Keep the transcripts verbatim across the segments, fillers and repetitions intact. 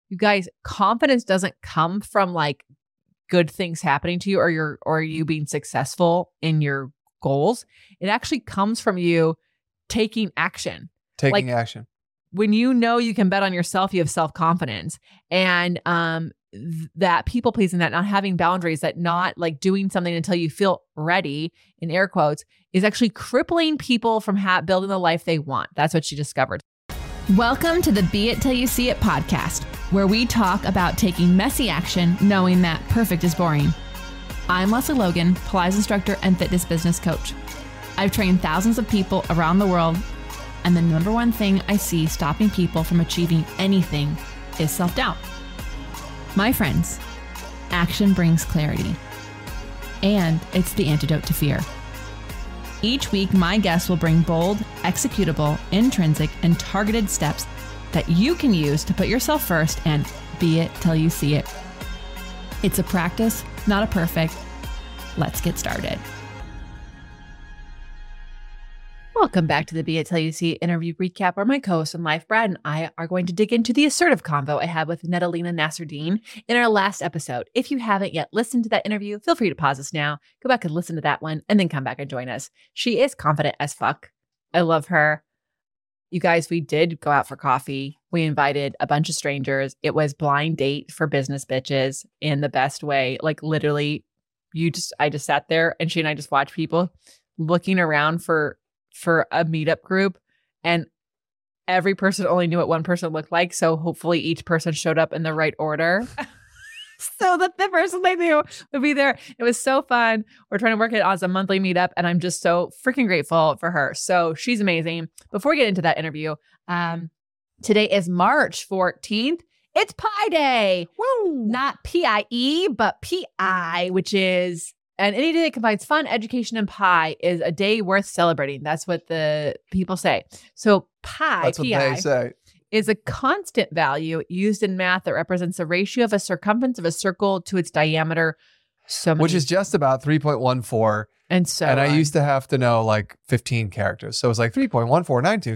You guys, confidence doesn't come from like good things happening to you or your or you being successful in your goals. It actually comes from you taking action. Taking like, action. When you know you can bet on yourself, you have self-confidence. And um, th- that people pleasing, that not having boundaries, that not like doing something until you feel ready, in air quotes, is actually crippling people from ha- building the life they want. That's what she discovered. Welcome to the Be It Till You See It podcast, where we talk about taking messy action, knowing that perfect is boring. I'm Leslie Logan, Pilates instructor and fitness business coach. I've trained thousands of people around the world, and the number one thing I see stopping people from achieving anything is self-doubt. My friends, action brings clarity, and it's the antidote to fear. Each week, my guests will bring bold, executable, intrinsic, and targeted steps that you can use to put yourself first and be it till you see it. It's a practice, not a perfect. Let's get started. Welcome back to the Be It Till You See It interview recap, where my co-host in life, Brad, and I are going to dig into the assertive convo I had with Natalina Nasruddin in our last episode. If you haven't yet listened to that interview, feel free to pause this now, go back and listen to that one, and then come back and join us. She is confident as fuck. I love her. You guys, we did go out for coffee. We invited a bunch of strangers. It was blind date for business bitches in the best way. Like literally, you just, I just sat there and she and I just watched people looking around for for a meetup group, and every person only knew what one person looked like. So hopefully each person showed up in the right order so that the person they knew would be there. It was so fun. We're trying to work it as a monthly meetup, and I'm just so freaking grateful for her. So she's amazing. Before we get into that interview, um, today is March fourteenth. It's Pi Day. Woo! Not P I E, but P I, which is And any day that combines fun, education, and pie is a day worth celebrating. That's what the people say. So pi, That's what P I, they say. is a constant value used in math that represents the ratio of a circumference of a circle to its diameter. So many, Which is just about three point one four. and so And I on. used to have to know like fifteen characters. So it was like three point one four nine two.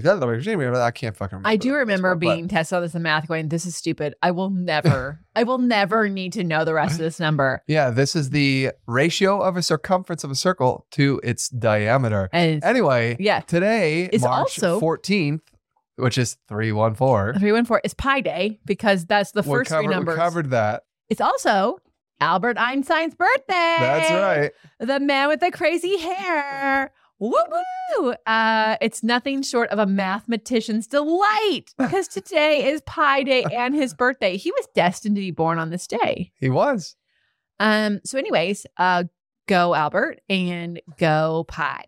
I can't fucking remember. I do that remember well, but- being tested on this in math going, this is stupid. I will never, I will never need to know the rest of this number. Yeah, this is the ratio of a circumference of a circle to its diameter. And Anyway, yeah, today, It's March also- fourteenth, which is three one four. three one four is Pi Day because that's the We first three covered, numbers. we covered that. It's also Albert Einstein's birthday. That's right. The man with the crazy hair. Woo woo. Uh, it's nothing short of a mathematician's delight because today is Pi Day and his birthday. He was destined to be born on this day. He was. Um. So, anyways, uh, go Albert and go Pi.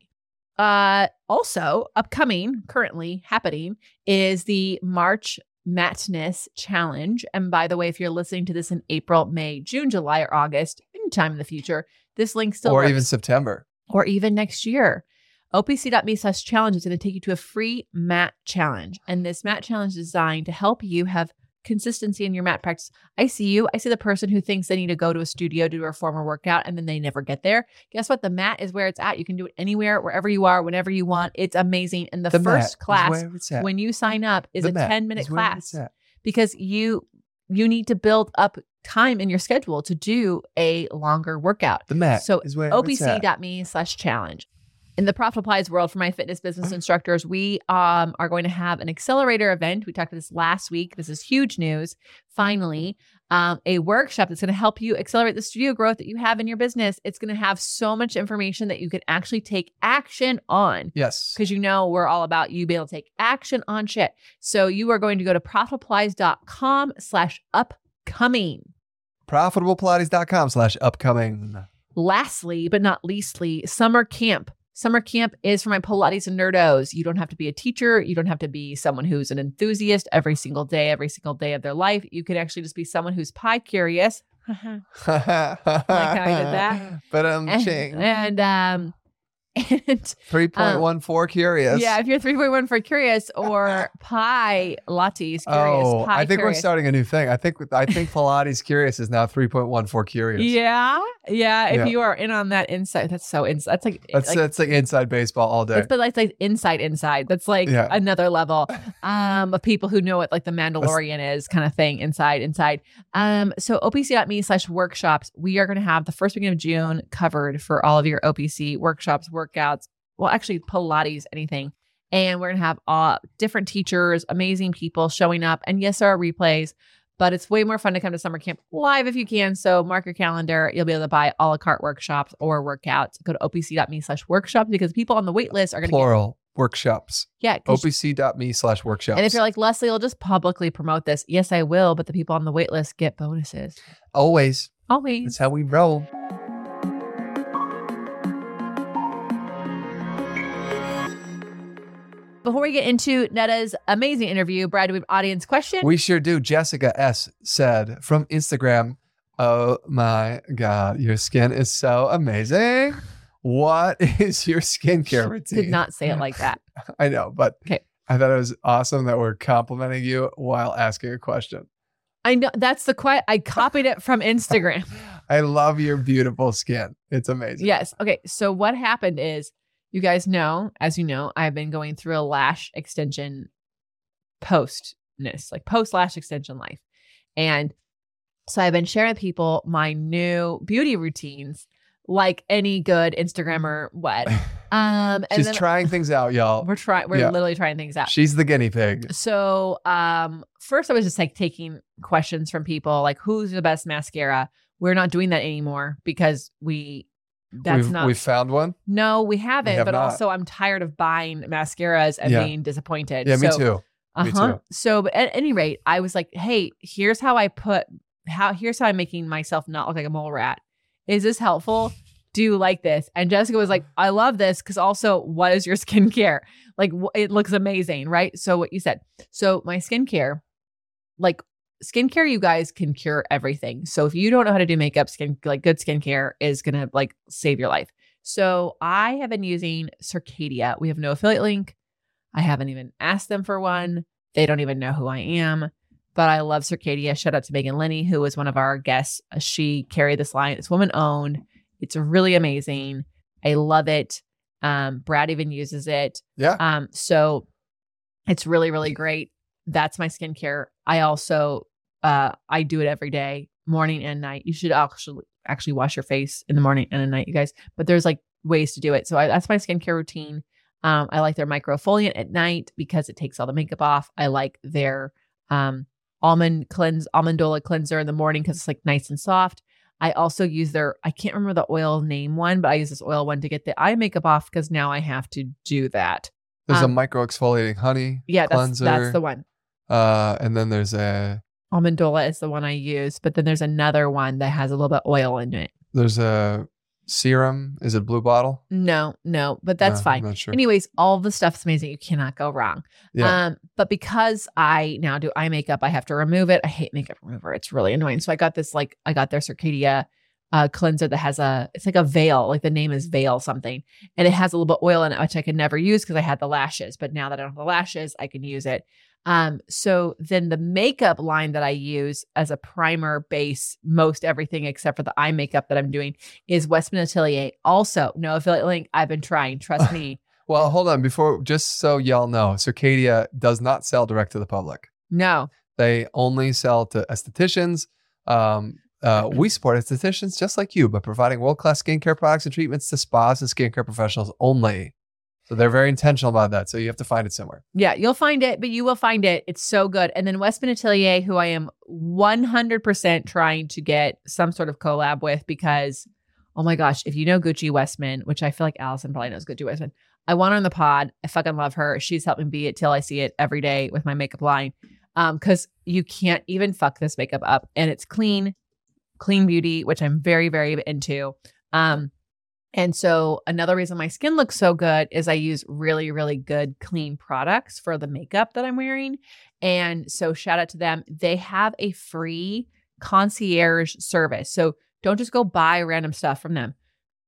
Uh. Also, upcoming, currently happening, is the March Madness Challenge. And by the way, if you're listening to this in April, May, June, July, or August, anytime in the future, this link still Or works. even September. Or even next year. opc.me slash challenge is going to take you to a free mat challenge. And this mat challenge is designed to help you have consistency in your mat practice. I see you. I see the person who thinks they need to go to a studio to do a former workout and then they never get there. Guess what? The mat is where it's at. You can do it anywhere, wherever you are, whenever you want. It's amazing. And the, The mat first is class, where it's at. when you sign up, is The a mat ten minute is where class it's at. because you you need to build up time in your schedule to do a longer workout. The mat So is where it's at. opc.me slash challenge. In the Profitable Pilates world, for my fitness business instructors, we um, are going to have an accelerator event. We talked about this last week. This is huge news. Finally, um, a workshop that's going to help you accelerate the studio growth that you have in your business. It's going to have so much information that you can actually take action on. Yes. Because you know we're all about you being able to take action on shit. So you are going to go to profitablepilates.com slash upcoming. profitablepilates.com slash upcoming. Lastly, but not leastly, summer camp. Summer camp is for my Pilates and nerdos. You don't have to be a teacher. You don't have to be someone who's an enthusiast every single day, every single day of their life. You can actually just be someone who's pie curious. like how I did that. But I'm and, ching. and um And three point one four curious. yeah, if you're three point one for curious or Pi Lattes curious. Oh, Pi I think curious. we're starting a new thing. I think I think Pilates curious is now three point one for curious. Yeah, yeah. If Yeah. you are in on that insight, that's so ins. That's like That's like, that's like inside baseball all day. It's but like, like inside inside. That's like Yeah. another level um, of people who know what like the Mandalorian is kind of thing inside inside. Um, so O P C dot me slash workshops. We are going to have the first weekend of June covered for all of your O P C workshops, workouts. Well, actually Pilates, anything. And we're going to have all different teachers, amazing people showing up. And yes, there are replays, but it's way more fun to come to summer camp live if you can. So mark your calendar. You'll be able to buy a la carte workshops or workouts. Go to O P C dot me slash workshops because people on the wait list are going to get, Plural workshops. yeah. 'cause- O P C dot me slash workshops. and if you're like, Leslie, I'll just publicly promote this. Yes, I will. But the people on the wait list get bonuses. always, Always. that's how we roll. Before we get into Netta's amazing interview, Brad, do we have an audience question? We sure do. Jessica S said from Instagram, "Oh my God, your skin is so amazing. What is your skincare routine?" Did not say it like that. I know, but Okay. I thought it was awesome that we're complimenting you while asking a question. I know that's the que- I copied it from Instagram. I love your beautiful skin. It's amazing. Yes. Okay. So what happened is, you guys know, as you know, I've been going through a lash extension postness, like post lash extension life. And so I've been sharing with people my new beauty routines, like any good Instagrammer would. Um, and She's then trying things out, y'all. we're trying, we're Yeah. literally trying things out. She's the guinea pig. So um, first I was just like taking questions from people, like who's the best mascara? We're not doing that anymore because we, that's we've, not. we've found one. No, we haven't. have but not. also, I'm tired of buying mascaras and Yeah. being disappointed. Yeah, me So, too. Me Uh-huh. too. So, but at any rate, I was like, "Hey, here's how I put how. Here's how I'm making myself not look like a mole rat. Is this helpful? Do you like this?" And Jessica was like, "I love this because also, what is your skincare? Like, wh- it looks amazing, right?" So, what you said. So, my skincare, like. Skincare, you guys can cure everything. So if you don't know how to do makeup, skin like good skincare is gonna like save your life. So I have been using Circadia. We have no affiliate link. I haven't even asked them for one. They don't even know who I am, but I love Circadia. Shout out to Megan Linney, who was one of our guests. She carried this line. It's woman owned. It's really amazing. I love it. Um, Brad even uses it. Yeah. Um, so it's really, really great. That's my skincare. I also, uh, I do it every day, morning and night. You should actually actually wash your face in the morning and at night, you guys. But there's like ways to do it. So I, that's my skincare routine. Um, I like their microfoliant at night because it takes all the makeup off. I like their um, almond cleanse, almondola cleanser in the morning because it's like nice and soft. I also use their, I can't remember the oil name one, but I use this oil one to get the eye makeup off because now I have to do that. There's Um, a micro exfoliating honey Yeah, that's cleanser. that's the one. Uh, and then there's a Almondola is the one I use, but then there's another one that has a little bit of oil in it. there's a serum. Is it Blue Bottle? No, no, but that's No, fine. I'm not sure. Anyways, all the stuff's amazing. You cannot go wrong. Yeah. Um, but because I now do eye makeup, I have to remove it. I hate makeup remover. It's really annoying. So I got this like I got their Circadia uh, cleanser that has a it's like a veil, like the name is Veil something, and it has a little bit of oil in it, which I could never use because I had the lashes. But now that I don't have the lashes, I can use it. Um, so then the makeup line that I use as a primer base, most everything except for the eye makeup that I'm doing is Westman Atelier. Also, no affiliate link. I've been trying. Trust me. Well, hold on. Before, just so y'all know, Circadia does not sell direct to the public. No. They only sell to estheticians. Um, uh, we support estheticians just like you by providing world-class skincare products and treatments to spas and skincare professionals only. So they're very intentional about that. So you have to find it somewhere. Yeah, you'll find it, but you will find it. It's so good. And then Westman Atelier, who I am one hundred percent trying to get some sort of collab with because, oh my gosh, if you know Gucci Westman, which I feel like Allison probably knows Gucci Westman, I want her on the pod. I fucking love her. She's helped me be it till I see it every day with my makeup line. Um, because you can't even fuck this makeup up. And it's clean, clean beauty, which I'm very, very into. Um, And so another reason my skin looks so good is I use really, really good clean products for the makeup that I'm wearing. And so shout out to them. They have a free concierge service. So don't just go buy random stuff from them.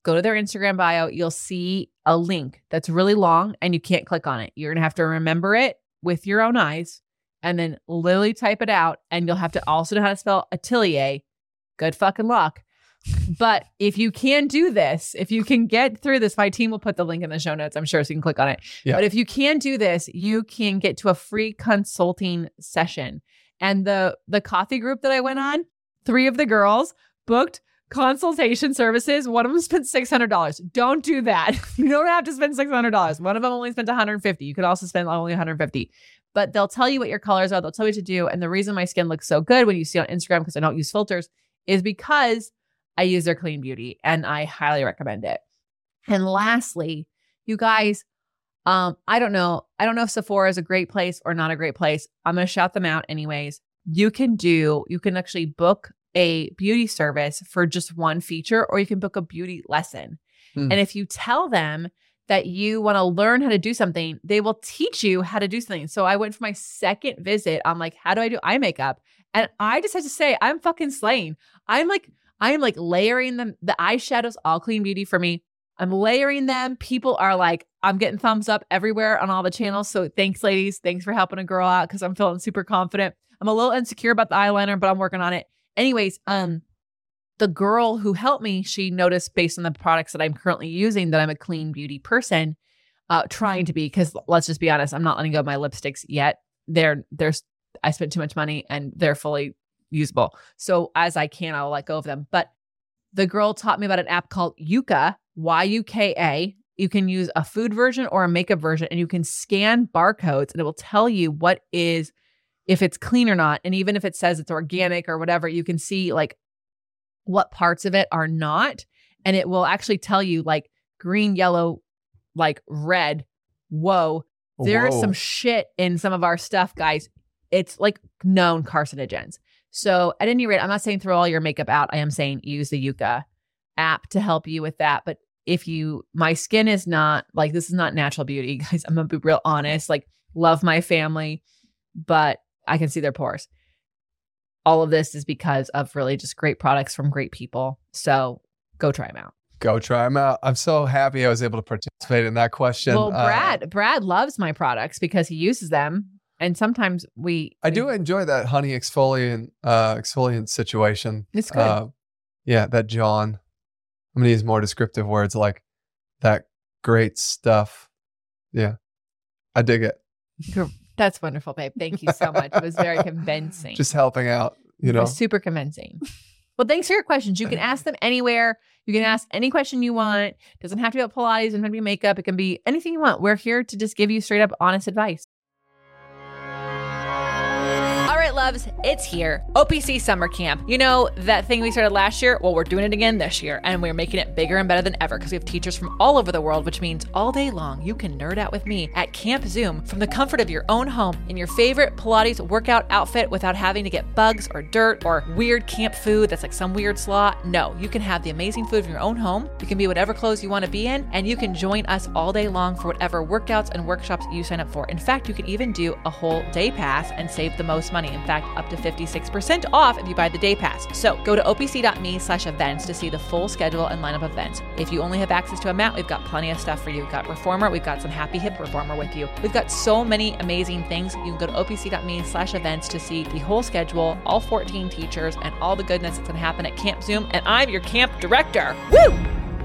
go to their Instagram bio. You'll see a link that's really long and you can't click on it. You're going to have to remember it with your own eyes and then literally type it out. And you'll have to also know how to spell Atelier. Good fucking luck. But if you can do this, if you can get through this, my team will put the link in the show notes, I'm sure, so you can click on it. Yeah. But if you can do this, you can get to a free consulting session. And the the coffee group that I went on, three of the girls booked consultation services. One of them spent six hundred dollars. Don't do that. You don't have to spend six hundred dollars. One of them only spent one hundred fifty dollars. You could also spend only one hundred fifty dollars. But they'll tell you what your colors are. They'll tell you what to do. And the reason my skin looks so good when you see it on Instagram, because I don't use filters, is because I use their Clean Beauty and I highly recommend it. And lastly, you guys, um, I don't know. I don't know if Sephora is a great place or not a great place. I'm going to shout them out anyways. You can do, you can actually book a beauty service for just one feature, or you can book a beauty lesson. Hmm. And if you tell them that you want to learn how to do something, they will teach you how to do something. So I went for my second visit. I'm like, how do I do eye makeup? And I just had to say, I'm fucking slaying. I'm like, I am like layering them. The eyeshadows, all Clean Beauty for me. I'm layering them. People are like, I'm getting thumbs up everywhere on all the channels. So thanks, ladies. Thanks for helping a girl out because I'm feeling super confident. I'm a little insecure about the eyeliner, but I'm working on it. Anyways, um, the girl who helped me, she noticed based on the products that I'm currently using that I'm a Clean Beauty person, uh, trying to be, because let's just be honest, I'm not letting go of my lipsticks yet. They're, there's, I spent too much money and they're fully usable. So as I can, I'll let go of them. But the girl taught me about an app called Yuka, Y U K A. You can use a food version or a makeup version, and you can scan barcodes and it will tell you what is, if it's clean or not. And even if it says it's organic or whatever, you can see like what parts of it are not. And it will actually tell you like green, yellow, like red. Whoa, there's some shit in some of our stuff, guys. It's like known carcinogens. So at any rate, I'm not saying throw all your makeup out. I am saying use the Yuka app to help you with that. But if you, my skin is not like, this is not natural beauty, guys. I'm gonna be real honest, like love my family, but I can see their pores. All of this is because of really just great products from great people. So go try them out. Go try them out. I'm so happy I was able to participate in that question. Well, Brad, uh, Brad loves my products because he uses them. And sometimes we, I we, do enjoy that honey exfoliant uh, exfoliant situation. It's good. Uh, yeah, that John. I'm gonna use more descriptive words like that. Great stuff. Yeah, I dig it. That's wonderful, babe. Thank you so much. It was very convincing. Just helping out, you know. It was super convincing. Well, thanks for your questions. You can ask them anywhere. You can ask any question you want. It doesn't have to be about Pilates. It doesn't have to be makeup. It can be anything you want. We're here to just give you straight up honest advice. All right, loves, it's here. O P C Summer Camp. You know, that thing we started last year? Well, we're doing it again this year, and we're making it bigger and better than ever because we have teachers from all over the world, which means all day long, you can nerd out with me at Camp Zoom from the comfort of your own home in your favorite Pilates workout outfit without having to get bugs or dirt or weird camp food that's like some weird slaw. No, you can have the amazing food from your own home. You can be whatever clothes you want to be in, and you can join us all day long for whatever workouts and workshops you sign up for. In fact, you can even do a whole day pass and save the most money. In fact, up to fifty-six percent off if you buy the day pass. So go to opc.me slash events to see the full schedule and lineup of events. If you only have access to a mat, we've got plenty of stuff for you. We've got Reformer. We've got some Happy Hip Reformer with you. We've got so many amazing things. You can go to opc.me slash events to see the whole schedule, all fourteen teachers, and all the goodness that's going to happen at Camp Zoom. And I'm your camp director. Woo!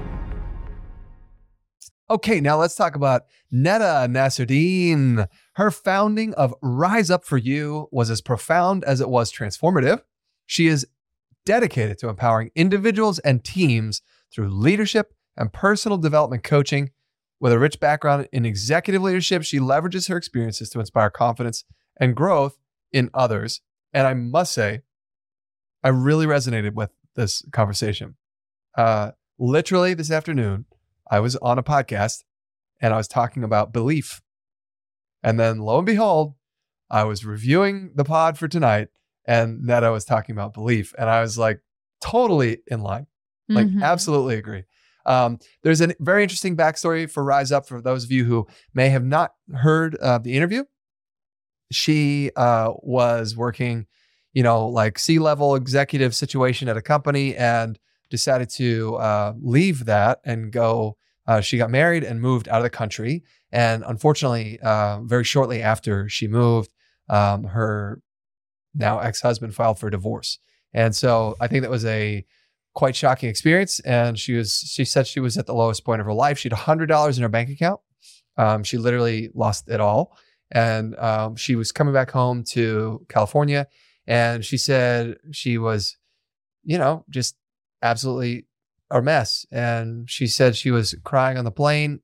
Okay, now let's talk about Neda Nasruddin. Her founding of Rise Up For You was as profound as it was transformative. She is dedicated to empowering individuals and teams through leadership and personal development coaching. With a rich background in executive leadership, she leverages her experiences to inspire confidence and growth in others. And I must say, I really resonated with this conversation. Uh, literally this afternoon, I was on a podcast and I was talking about belief. And then lo and behold, I was reviewing the pod for tonight and Neda was talking about belief. And I was like, totally in line. Like, Mm-hmm. absolutely agree. Um, there's a very interesting backstory for Rise Up for those of you who may have not heard uh, the interview. She uh, was working, you know, like C-level executive situation at a company and decided to uh, leave that and go. Uh, she got married and moved out of the country. And unfortunately, uh, very shortly after she moved, um, her now ex-husband filed for divorce. And so I think that was a quite shocking experience. And she was, she said she was at the lowest point of her life. She had one hundred dollars in her bank account. Um, she literally lost it all. And um, she was coming back home to California. And she said she was, you know, just absolutely a mess. And she said she was crying on the plane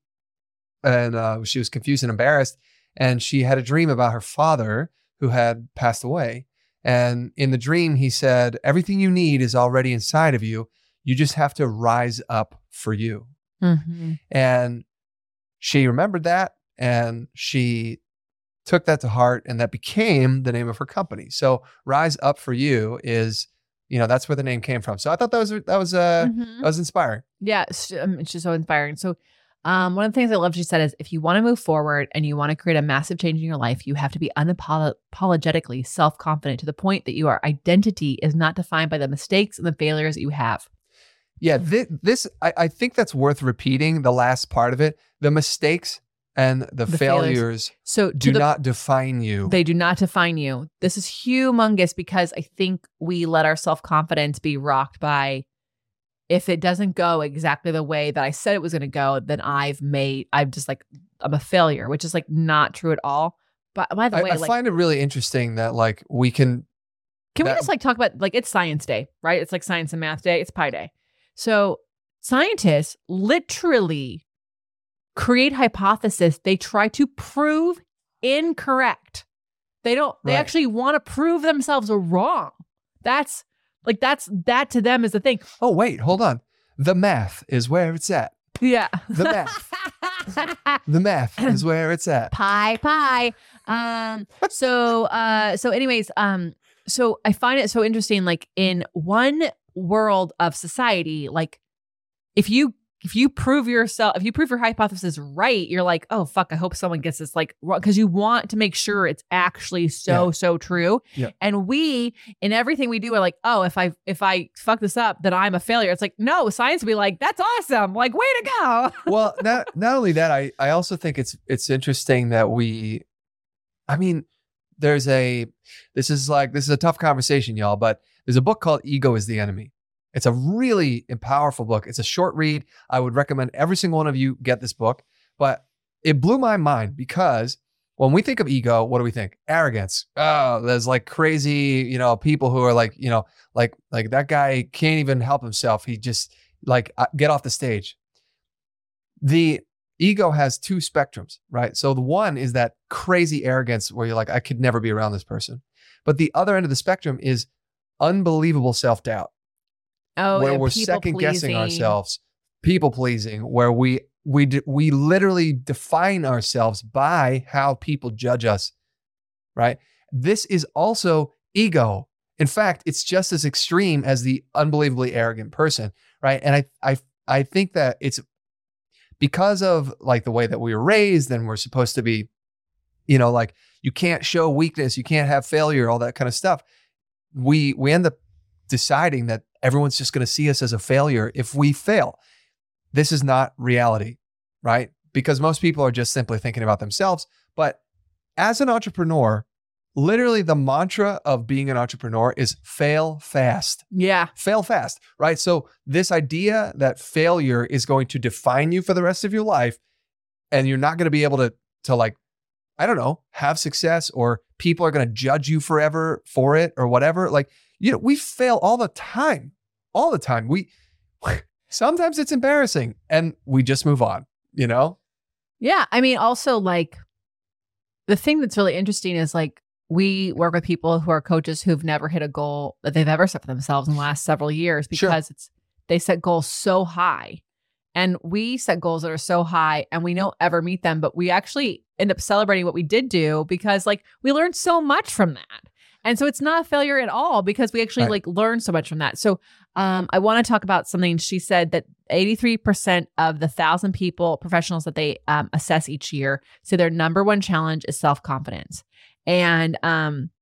and uh, she was confused and embarrassed. And she had a dream about her father who had passed away. And in the dream, he said, everything you need is already inside of you. You just have to rise up for you. Mm-hmm. And she remembered that and she took that to heart, and that became the name of her company. So Rise Up For You is, you know, that's where the name came from. So I thought that was, that was, uh, Mm-hmm. that was inspiring. Yeah, it's, um, it's just so inspiring. So um, one of the things I love she said is, if you want to move forward and you want to create a massive change in your life, you have to be unapologetically self-confident to the point that your identity is not defined by the mistakes and the failures that you have. Yeah, this, this I, I think that's worth repeating, the last part of it. The mistakes and the, The failures, failures. So to do the, not define you. They do not define you. This is humongous because I think we let our self-confidence be rocked by, if it doesn't go exactly the way that I said it was going to go, then I've made, I'm just like, I'm a failure, which is like not true at all. But by the I, way, I like, find it really interesting that like we can, can we that- just like talk about, like, it's science day, right? It's like science and math day. It's Pi Day. So scientists literally create hypotheses they try to prove incorrect. They don't, they Right. actually want to prove themselves wrong. That's like, that's, that to them is the thing. oh, wait, hold on. The math is where it's at. Yeah. The math. The math is where it's at. Pie, pie. Um, so, uh, so anyways, um, so I find it so interesting, like in one world of society, like if you, if you prove yourself, if you prove your hypothesis right, you're like, oh, fuck, I hope someone gets this, like, because you want to make sure it's actually so, Yeah. so true. Yeah. And we, in everything we do, are like, oh, if I, if I fuck this up, then I'm a failure. It's like, no, science would be like, that's awesome. Like, way to go. Well, not not only that, I I also think it's it's interesting that we, I mean, there's a, this is like, this is a tough conversation, y'all, but there's a book called Ego is the Enemy. It's a really powerful book. It's a short read. I would recommend every single one of you get this book, but it blew my mind because when we think of ego, what do we think? Arrogance. Oh, there's like crazy, you know, people who are like, you know, like, like that guy can't even help himself. He just like, uh, get off the stage. The ego has two spectrums, right? So the one is that crazy arrogance where you're like, I could never be around this person. But the other end of the spectrum is unbelievable self-doubt. Oh, where yeah, we're people second guessing pleasing. ourselves, people pleasing, where we we d- we literally define ourselves by how people judge us, right? This is also ego. In fact, it's just as extreme as the unbelievably arrogant person, right? And I I I think that it's because of like the way that we were raised, and we're supposed to be, you know, like you can't show weakness, you can't have failure, all that kind of stuff. We we end up deciding that everyone's just going to see us as a failure if we fail. This is not reality, right? Because most people are just simply thinking about themselves. But as an entrepreneur, literally the mantra of being an entrepreneur is fail fast. Yeah. Fail fast, right? So this idea that failure is going to define you for the rest of your life, and you're not going to be able to, to like, I don't know, have success, or people are going to judge you forever for it or whatever. Like, you know, we fail all the time, all the time. We, sometimes it's embarrassing and we just move on, you know? Yeah. I mean, also like the thing that's really interesting is like, we work with people who are coaches who've never hit a goal that they've ever set for themselves in the last several years because Sure. it's, they set goals so high, and we set goals that are so high and we don't ever meet them, but we actually end up celebrating what we did do because like we learned so much from that. And so it's not a failure at all because we actually Right. like learned so much from that. So um, I want to talk about something. She said that eighty-three percent of the thousand people, professionals that they um, assess each year, say their number one challenge is self-confidence. And um,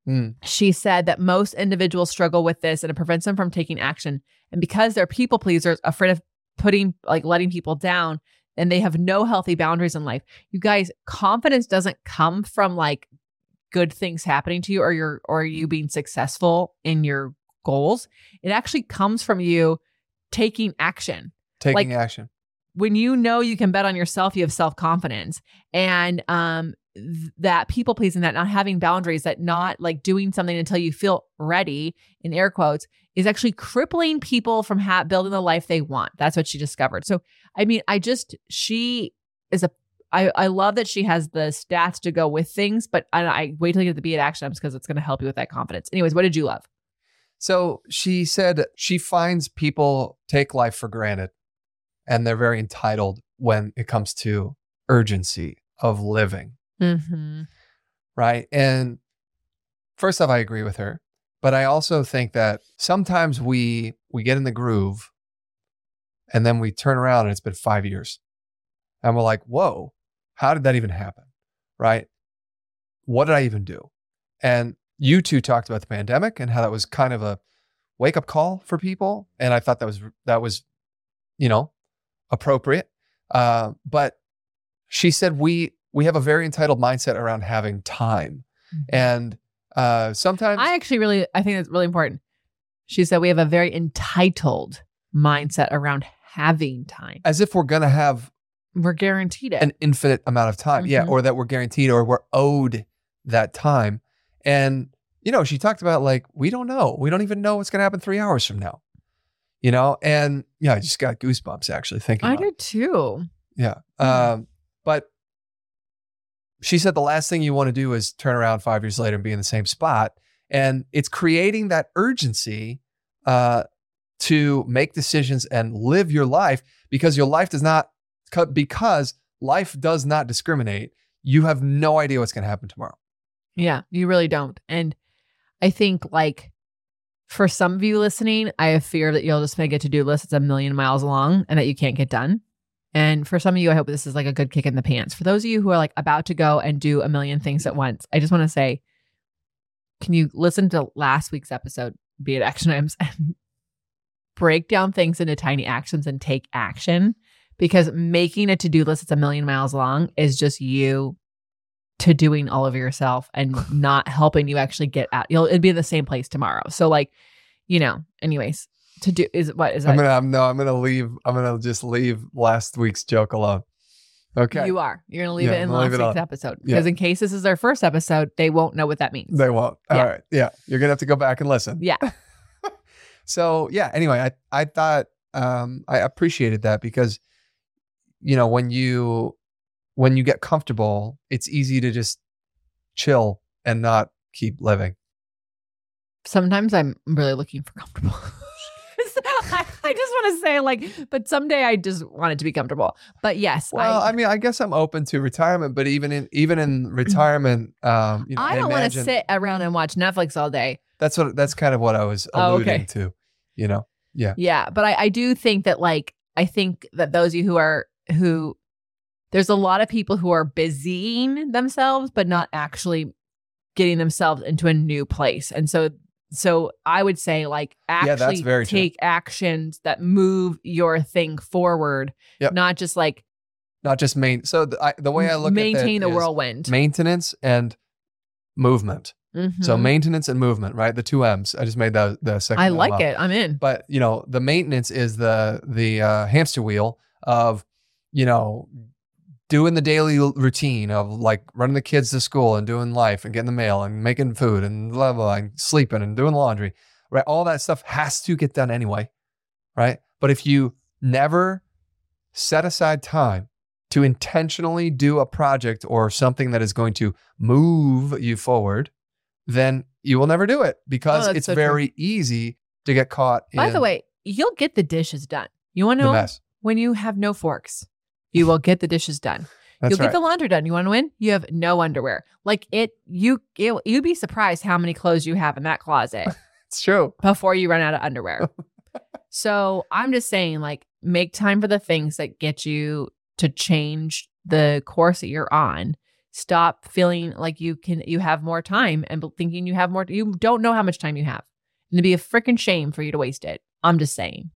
Mm. She said that most individuals struggle with this and it prevents them from taking action. And because they're people pleasers, afraid of putting, like letting people down, and they have no healthy boundaries in life. You guys, confidence doesn't come from like good things happening to you or your or you being successful in your goals. It actually comes from you taking action. Taking Like, action. When you know you can bet on yourself, you have self-confidence. And um, th- that people pleasing, that not having boundaries, that not like doing something until you feel ready, in air quotes, is actually crippling people from ha- building the life they want. That's what she discovered. So, I mean, I just, she is a, I, I love that she has the stats to go with things, but I, I wait till you get the Be It Action items because it's going to help you with that confidence. Anyways, what did you love? So she said she finds people take life for granted and they're very entitled when it comes to urgency of living. Mm-hmm. Right. And first off, I agree with her, but I also think that sometimes we, we get in the groove and then we turn around and it's been five years and we're like, whoa, how did that even happen? Right. What did I even do? And you two talked about the pandemic and how that was kind of a wake up call for people. And I thought that was, that was, you know, appropriate. Uh, but she said, we, we have a very entitled mindset around having time. Mm-hmm. And uh, sometimes I actually really, I think that's really important. She said we have a very entitled mindset around having time. as if we're going to have We're guaranteed it. an infinite amount of time. Yeah. Mhm. Or that we're guaranteed or we're owed that time. And, you know, she talked about like, we don't know. We don't even know what's going to happen three hours from now, you know? And yeah, I just got goosebumps actually thinking I about it. did too. Yeah. Mhm. Um, but she said the last thing you want to do is turn around five years later and be in the same spot. And it's creating that urgency uh, to make decisions and live your life because your life does not, because life does not discriminate. You have no idea what's going to happen tomorrow. Yeah, you really don't. And I think like for some of you listening, I have fear that you'll just make a to-do list that's a million miles long and that you can't get done. And for some of you, I hope this is like a good kick in the pants. For those of you who are like about to go and do a million things at once, I just want to say, can you listen to last week's episode, Be It Action Items, and break down things into tiny actions and take action? Because making a to-do list that's a million miles long is just you to doing all of yourself and not helping you actually get out. You'll it'd be in the same place tomorrow. So like, you know, anyways, to do is what is that? I'm gonna I'm, no, I'm gonna leave. I'm gonna just leave last week's joke alone. Okay. You are. You're gonna leave Yeah, it in I'm gonna last leave it week's on. episode. Yeah. Because in case this is their first episode, they won't know what that means. They won't. Yeah. All right. Yeah. You're gonna have to go back and listen. Yeah. So yeah, anyway, I, I thought um, I appreciated that because, you know, when you when you get comfortable, it's easy to just chill and not keep living. Sometimes I'm really looking for comfortable. I, I just want to say like, but someday I just want it to be comfortable. But yes, Well, I, I, mean, I guess I'm open to retirement, but even in even in retirement, um, you know, I don't want to imagine- sit around and watch Netflix all day. That's what that's kind of what I was Oh, alluding okay. to. You know, yeah, Yeah, but I, I do think that like I think that those of you who are who there's a lot of people who are busying themselves but not actually getting themselves into a new place. And so so I would say like Yeah, that's actually very true. take actions that move your thing forward, Yep. not just like not just main. So the, I, the way I look maintain at the that is whirlwind. maintenance and movement. Mhm. So maintenance and movement, right? The two M's. I just made that the second. I M like up. it. I'm in. But you know, the maintenance is the the uh, hamster wheel of, you know, doing the daily routine of like running the kids to school and doing life and getting the mail and making food and blah blah, blah and sleeping and doing laundry, right? All that stuff has to get done anyway, right? But if you never set aside time to intentionally do a project or something that is going to move you forward, then you will never do it because Oh, that's it's so true. very easy to get caught in By the way, you'll get the dishes done. You want to the know mess. when you have no forks, you will get the dishes done. That's You'll right. get the laundry done. You want to win? You have no underwear. Like it, you, you, you'd be surprised how many clothes you have in that closet It's true. before you run out of underwear. So I'm just saying, like, make time for the things that get you to change the course that you're on. Stop feeling like you can, you have more time and thinking you have more. You don't know how much time you have. And it'd be a freaking shame for you to waste it. I'm just saying.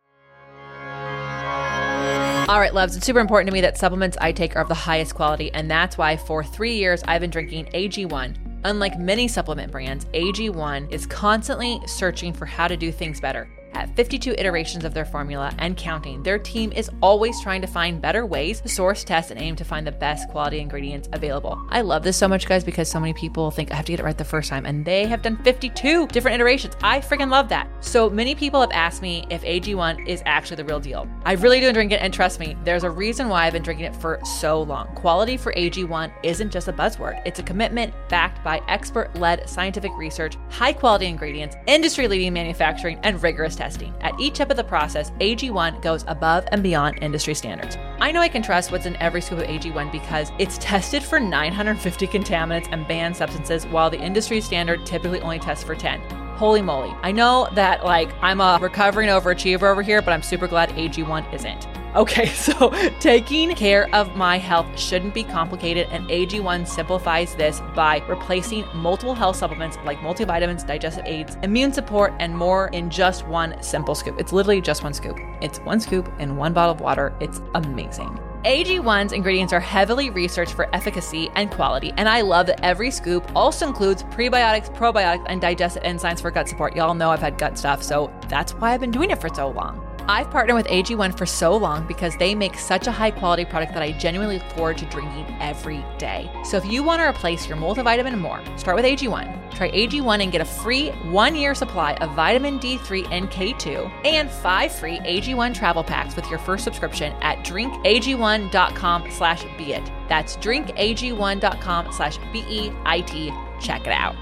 All right, loves, it's super important to me that supplements I take are of the highest quality. And that's why for three years, I've been drinking A G one. Unlike many supplement brands, A G one is constantly searching for how to do things better. At fifty-two iterations of their formula and counting, their team is always trying to find better ways to source, test, and aim to find the best quality ingredients available. I love this so much, guys, because so many people think I have to get it right the first time, and they have done fifty-two different iterations. I freaking love that. So many people have asked me if A G one is actually the real deal. I really do drink it, and trust me, there's a reason why I've been drinking it for so long. Quality for A G one isn't just a buzzword. It's a commitment backed by expert-led scientific research, high-quality ingredients, industry-leading manufacturing, and rigorous testing. At each step of the process, A G one goes above and beyond industry standards. I know I can trust what's in every scoop of A G one because it's tested for nine hundred fifty contaminants and banned substances, while the industry standard typically only tests for ten. Holy moly. I know that like I'm a recovering overachiever over here, but I'm super glad A G one isn't. Okay, so taking care of my health shouldn't be complicated, and A G one simplifies this by replacing multiple health supplements like multivitamins, digestive aids, immune support, and more in just one simple scoop. It's literally just one scoop. It's one scoop in one bottle of water. It's amazing. A G one's ingredients are heavily researched for efficacy and quality, and I love that every scoop also includes prebiotics, probiotics, and digestive enzymes for gut support. Y'all know I've had gut stuff, so that's why I've been doing it for so long. I've partnered with A G one for so long because they make such a high quality product that I genuinely look forward to drinking every day. So if you want to replace your multivitamin and more, start with A G one. Try A G one and get a free one year supply of vitamin D three and K two and five free A G one travel packs with your first subscription at drinkag1.com slash beit. That's drinkag1.com slash B E I T. Check it out.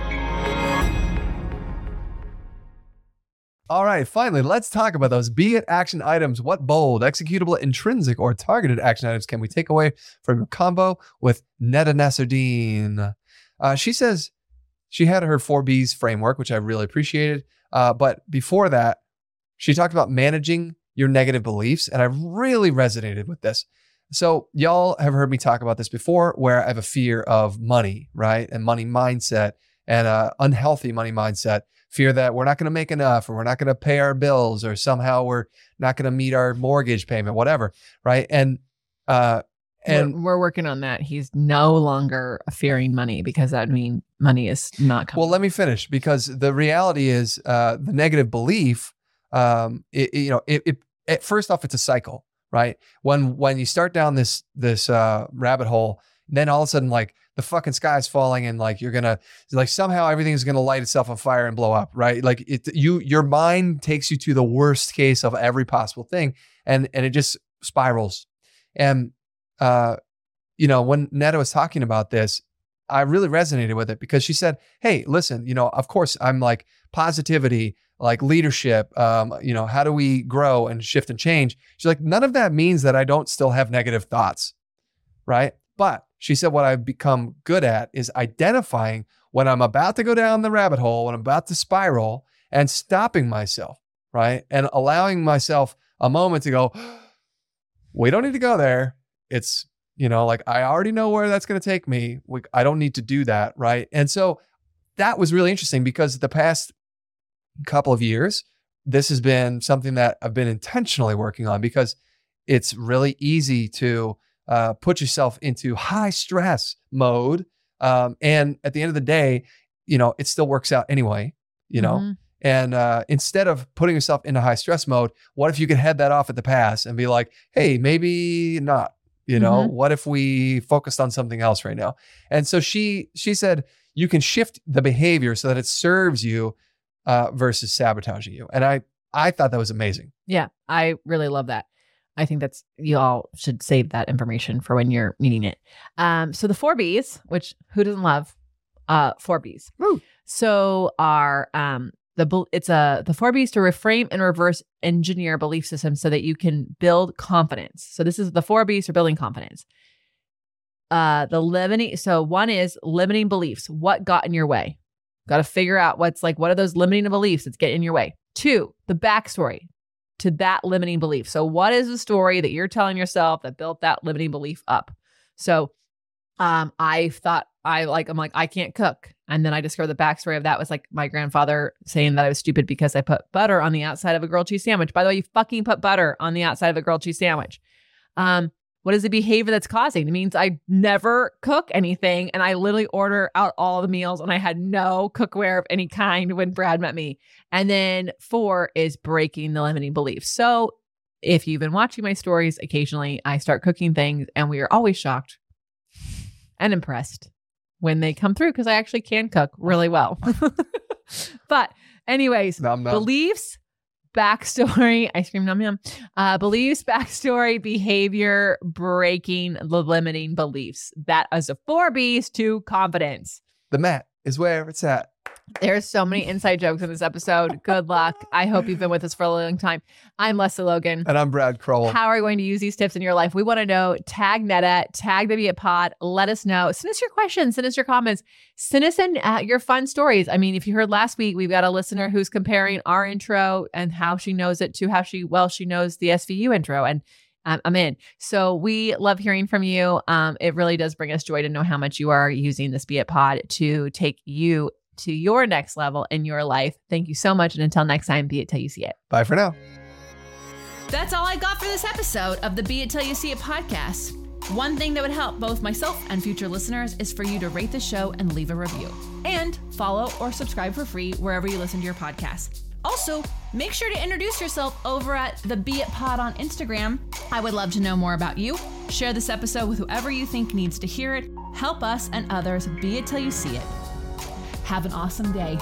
All right, finally, let's talk about those Be It action items. What bold, executable, intrinsic, or targeted action items can we take away from your combo with Neda Nasruddin? Uh, she says she had her four B's framework, which I really appreciated. Uh, but before that, she talked about managing your negative beliefs, and I really resonated with this. So y'all have heard me talk about this before, where I have a fear of money, right? And money mindset and uh, unhealthy money mindset. Fear that we're not going to make enough, or we're not going to pay our bills, or somehow we're not going to meet our mortgage payment, whatever, right? And uh, and we're, we're working on that. He's no longer fearing money, because that mean money is not coming. Well, let me finish, because the reality is uh, the negative belief. Um, it, it, you know, it, it, it first off, it's a cycle, right? When when you start down this this uh, rabbit hole, then all of a sudden, like, the fucking sky's falling, and like you're gonna like somehow everything's gonna light itself on fire and blow up, right? Like it, you, your mind takes you to the worst case of every possible thing, and and it just spirals. And uh, you know, when Neda was talking about this, I really resonated with it, because she said, "Hey, listen, you know, of course I'm like positivity, like leadership, um, you know, how do we grow and shift and change?" She's like, none of that means that I don't still have negative thoughts, right? But she said, what I've become good at is identifying when I'm about to go down the rabbit hole, when I'm about to spiral, and stopping myself, right? And allowing myself a moment to go, we don't need to go there. It's, you know, like, I already know where that's going to take me. We, I don't need to do that, right? And so that was really interesting, because the past couple of years, this has been something that I've been intentionally working on, because it's really easy to Uh, put yourself into high stress mode. Um, and at the end of the day, you know, it still works out anyway, you know, Mm-hmm. and uh, instead of putting yourself into high stress mode, what if you could head that off at the pass and be like, hey, maybe not, you know, Mm-hmm. what if we focused on something else right now? And so she, she said, you can shift the behavior so that it serves you uh, versus sabotaging you. And I, I thought that was amazing. Yeah, I really love that. I think that's, you all should save that information for when you're needing it. Um, so the four B's, which who doesn't love uh, four B's? Woo. So are um, the it's a the four B's to reframe and reverse engineer belief systems so that you can build confidence. So this is the four B's for building confidence. Uh, the limiting. So one is limiting beliefs. What got in your way? Got to figure out what's like. What are those limiting beliefs that's getting in your way? Two, the backstory to that limiting belief. So what is the story that you're telling yourself that built that limiting belief up? So Um, I thought I like, I'm like, I can't cook. And then I discovered the backstory of that was like my grandfather saying that I was stupid because I put butter on the outside of a grilled cheese sandwich. By the way, you fucking put butter on the outside of a grilled cheese sandwich. Um, what is the behavior that's causing? It means I never cook anything. And I literally order out all the meals and I had no cookware of any kind when Brad met me. And then four is breaking the limiting beliefs. So if you've been watching my stories, occasionally I start cooking things and we are always shocked and impressed when they come through because I actually can cook really well. But anyways, Nom, nom. beliefs, backstory, ice cream, num yum, uh, beliefs, backstory, behavior, breaking the limiting beliefs. That is a four B's to confidence. The mat is where it's at. There's so many inside jokes in this episode. Good luck. I hope you've been with us for a long time. I'm Leslie Logan. And I'm Brad Crowell. How are you going to use these tips in your life? We want to know. Tag Netta, tag the Be It Pod. Let us know. Send us your questions. Send us your comments. Send us in uh, your fun stories. I mean, if you heard last week, we've got a listener who's comparing our intro and how she knows it to how she, well, she knows the S V U intro. And um, I'm in. So we love hearing from you. Um, it really does bring us joy to know how much you are using this Be It Pod to take you to your next level in your life. Thank you so much. And until next time, be it till you see it. Bye for now. That's all I got for this episode of the Be It Till You See It podcast. One thing that would help both myself and future listeners is for you to rate the show and leave a review. And follow or subscribe for free wherever you listen to your podcast. Also, make sure to introduce yourself over at the Be It Pod on Instagram. I would love to know more about you. Share this episode with whoever you think needs to hear it. Help us and others be it till you see it. Have an awesome day.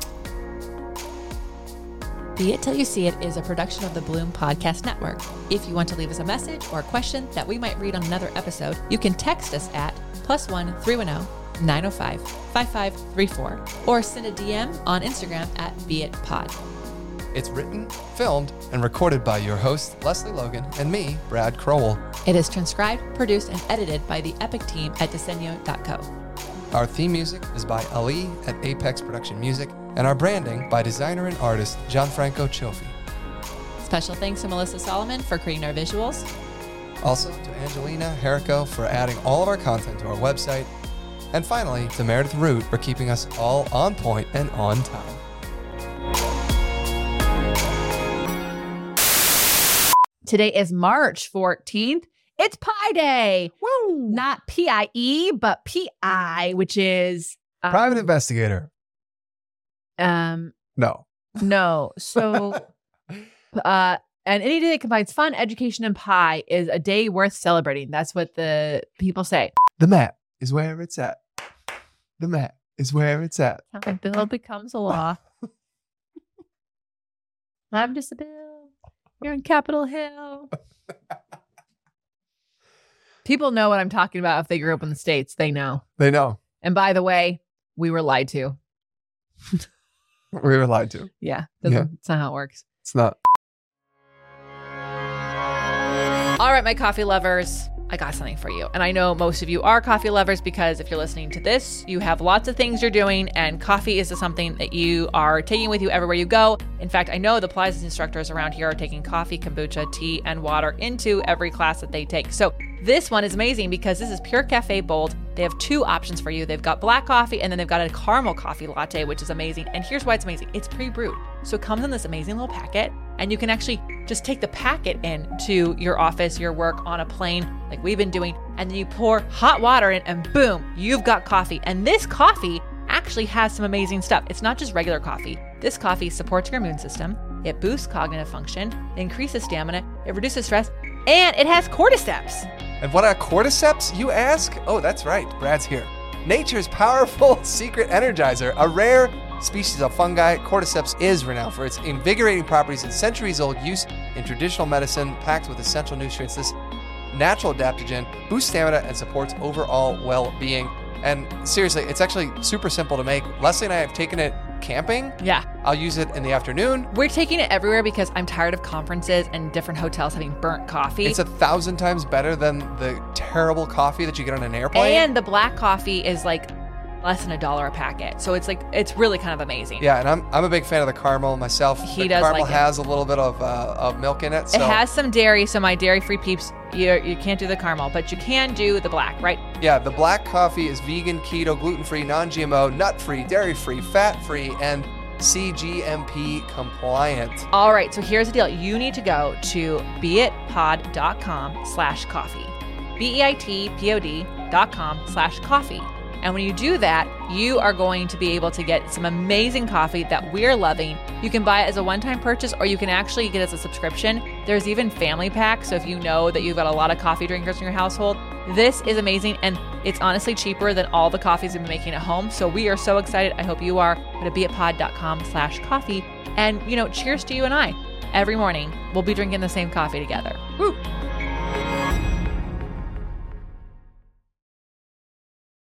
Be It Till You See It is a production of the Bloom Podcast Network. If you want to leave us a message or a question that we might read on another episode, you can text us at plus one three one zero nine zero five five five three four or send a D M on Instagram at Be It Pod. It's written, filmed, and recorded by your host, Leslie Logan, and me, Brad Crowell. It is transcribed, produced, and edited by the Epic team at Disenyo dot co. Our theme music is by Ali at Apex Production Music, and our branding by designer and artist Gianfranco Cioffi. Special thanks to Melissa Solomon for creating our visuals. Also to Angelina Herrico for adding all of our content to our website. And finally, to Meredith Root for keeping us all on point and on time. Today is March fourteenth. It's Pi Day. Woo! Not P I E, but P I, which is um, Private investigator. Um, No. no. So, uh, and any day that combines fun, education, and pie is a day worth celebrating. That's what the people say. The mat is where it's at. The mat is where it's at. A bill becomes a law. I'm just a bill. You're on Capitol Hill. People know what I'm talking about if they grew up in the States. They know. They know. And by the way, we were lied to. We were lied to. Yeah. That's Yeah. not how it works. It's not. All right, my coffee lovers, I got something for you. And I know most of you are coffee lovers because if you're listening to this, you have lots of things you're doing, and coffee is something that you are taking with you everywhere you go. In fact, I know the Pilates instructors around here are taking coffee, kombucha, tea, and water into every class that they take. So this one is amazing because this is Pure Cafe Bold. They have two options for you. They've got black coffee and then they've got a caramel coffee latte, which is amazing. And here's why it's amazing. It's pre-brewed. So it comes in this amazing little packet, and you can actually just take the packet in to your office, your work on a plane like we've been doing. And then you pour hot water in and boom, you've got coffee. And this coffee actually has some amazing stuff. It's not just regular coffee. This coffee supports your immune system. It boosts cognitive function, it increases stamina, it reduces stress, and it has cordyceps. And what are cordyceps, you ask? Oh, that's right. Brad's here. Nature's powerful secret energizer, a rare species of fungi. Cordyceps is renowned for its invigorating properties and centuries-old use in traditional medicine, packed with essential nutrients. This natural adaptogen boosts stamina and supports overall well-being. And seriously, it's actually super simple to make. Leslie and I have taken it camping. Yeah. I'll use it in the afternoon. We're taking it everywhere because I'm tired of conferences and different hotels having burnt coffee. It's a thousand times better than the terrible coffee that you get on an airplane. And the black coffee is like less than a dollar a packet. So it's like, it's really kind of amazing. Yeah, and I'm I'm a big fan of the caramel myself. He the does caramel like it. has a little bit of uh, of milk in it. So It has some dairy, so my dairy-free peeps, you you can't do the caramel, but you can do the black, right? yeah, the black coffee is vegan, keto, gluten-free, non-G M O, nut-free, dairy-free, fat-free, and C G M P compliant. All right, so here's the deal. You need to go to beitpod.com slash coffee. B-E-I-T-P-O-D dot com slash coffee. And when you do that, you are going to be able to get some amazing coffee that we're loving. You can buy it as a one-time purchase, or you can actually get it as a subscription. There's even family packs. So if you know that you've got a lot of coffee drinkers in your household, this is amazing. And it's honestly cheaper than all the coffees we've been making at home. So we are so excited. I hope you are. Go to beitpod.com slash coffee. And, you know, cheers to you and I. Every morning, we'll be drinking the same coffee together. Woo!